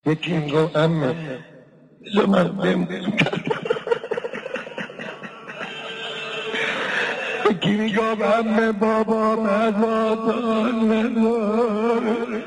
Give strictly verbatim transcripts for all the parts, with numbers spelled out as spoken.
یکی میگفت عمه بذار من بمونم یکی میگفت عمه بابا مزادان مزار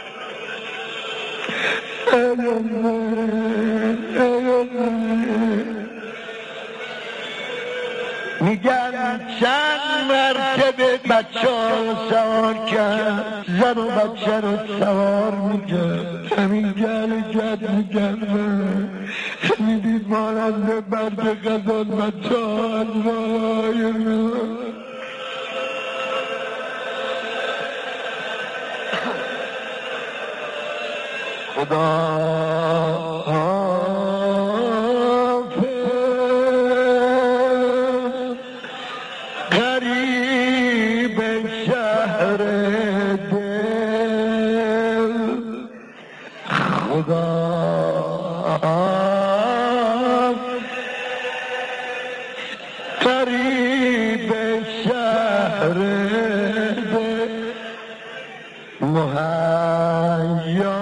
میگن چند مرتبه بچه ها رو سوار کرد زن و بچه رو سوار میکرد همین گل گد میگرد میدید مانند برد غزال بچه ها از بالای خدا قریب شهر مهیا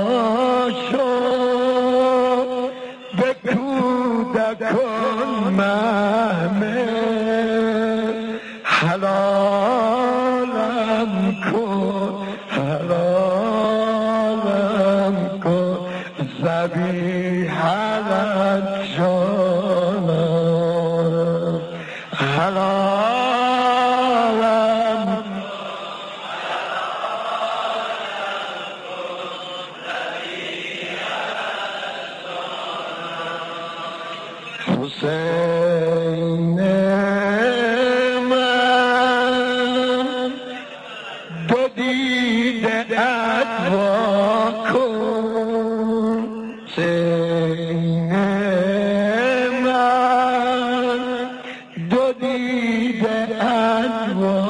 شد به کودکان محمل حلالم کن حلالم کن ذبیحه‌ات جانم حلالم حسین من دو دیده ادوا کن حسین من دو دیده ادوا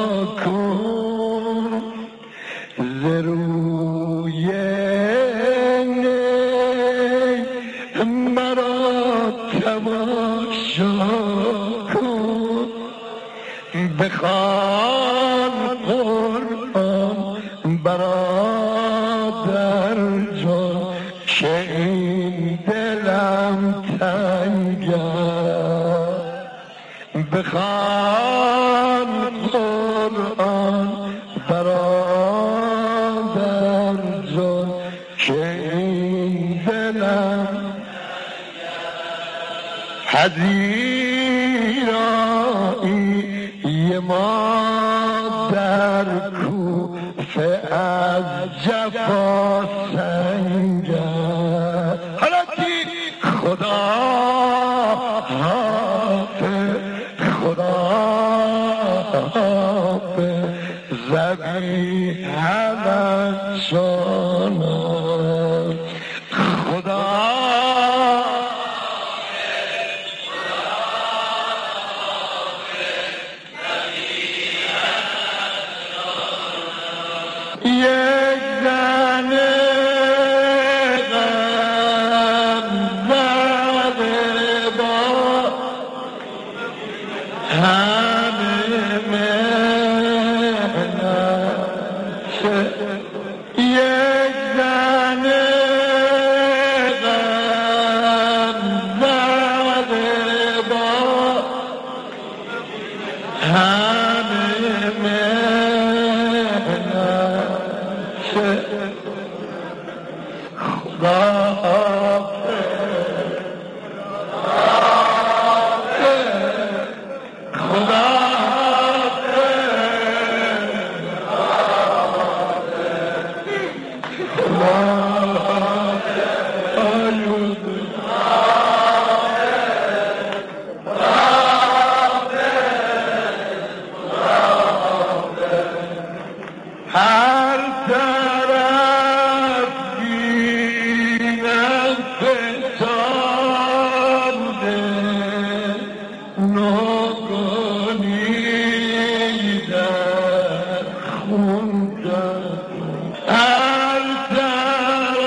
کن ز روی مرا تماشا کن بخوان قرآن برادر جان که این دلم تنگ است بخوان قرآن برادر جان که این دلم پذیرایی ما در کوفه از جفا سنگ است حالا چی؟ خدا حافظ خدا حافظ ذبیحه‌ات جانم خدا یک زن غم زده با همه مهنت یک زن غم زده با همه مهنت خدا خدا هر طرف گیرم فتاده ناگانی در خون هر طرف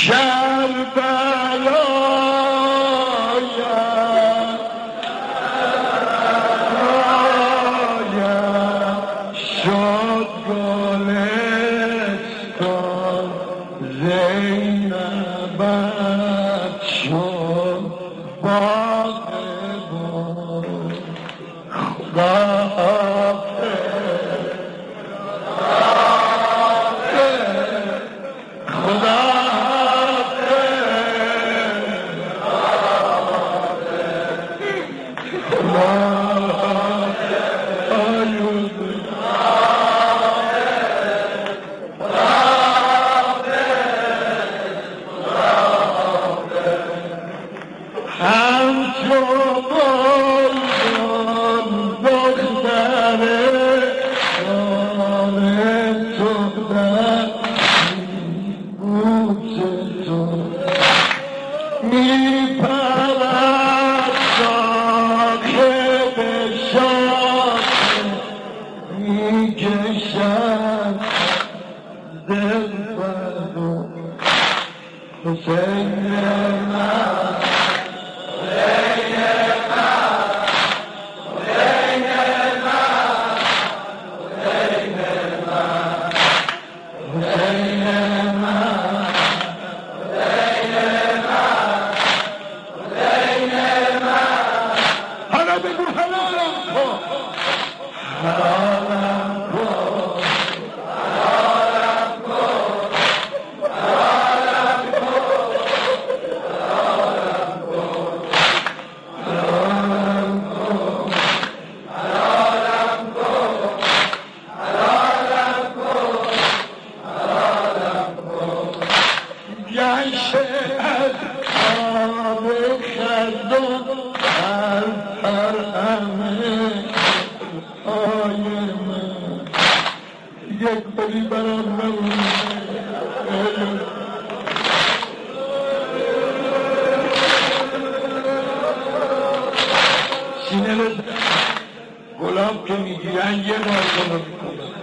گلاب که میگیرن یه بار کنو میکنن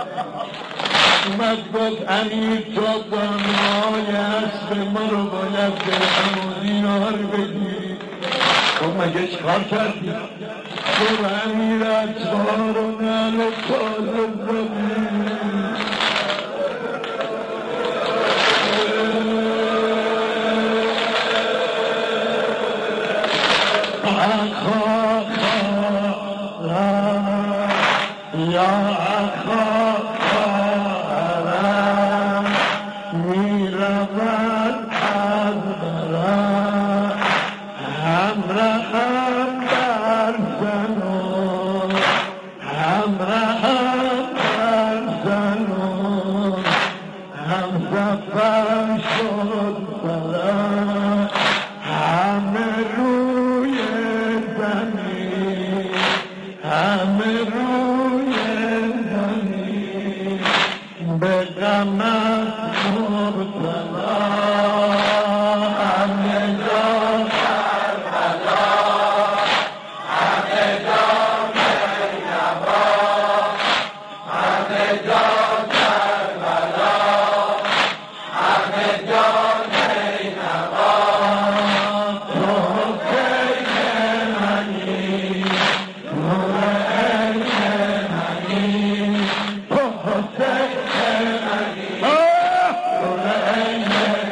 اومد گفت امیر تا دانای اسب ما رو باید به امونیار بگیری تو مگه چکار کردی؟ تو امیر اتبار و نل و کاله زدی Amen.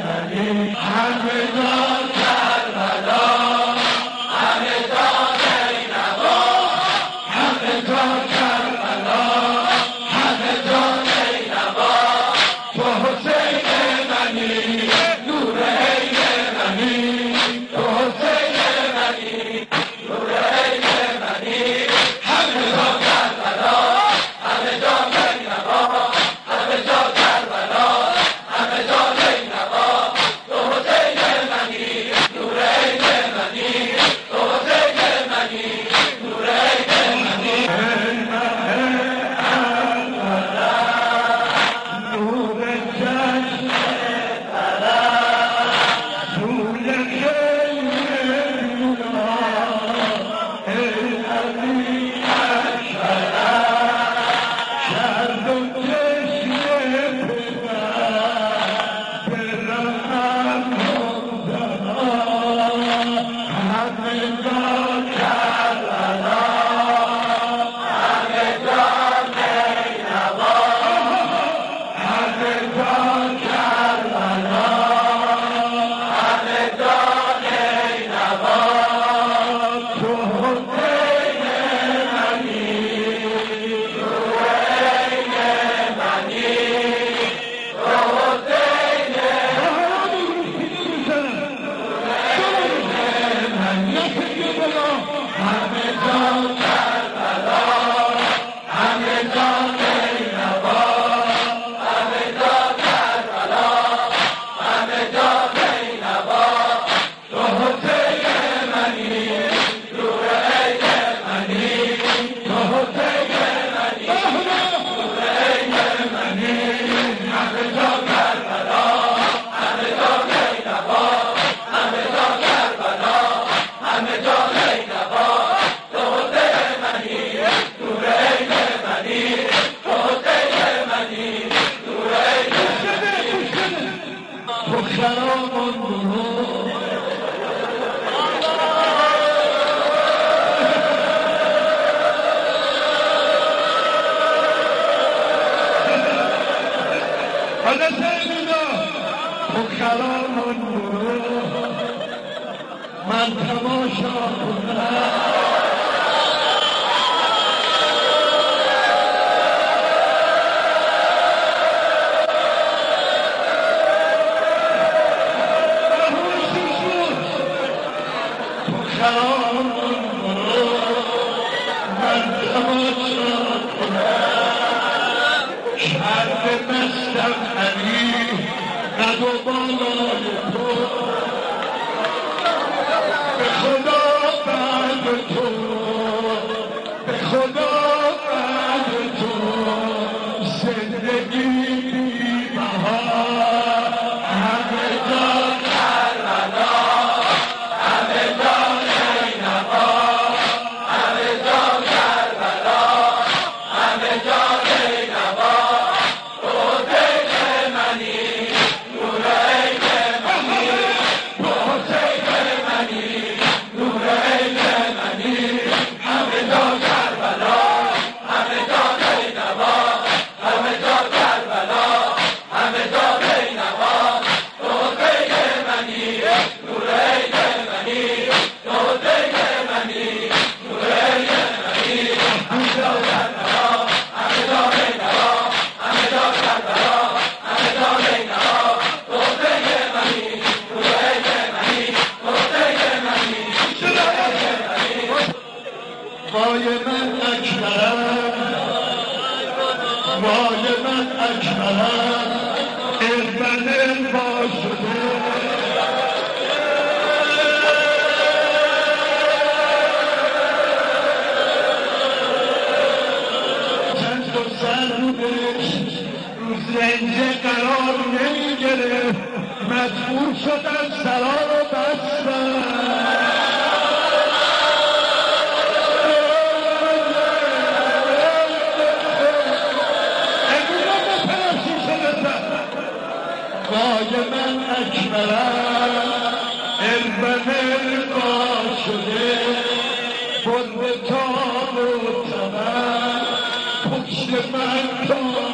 خرابان برو حالا سیمینا تو خرابان برو من تماشا کنم مجبور شدم سرا رو بستم وای من اکبرم علم القا شده بند تاب و تمن پشت من تا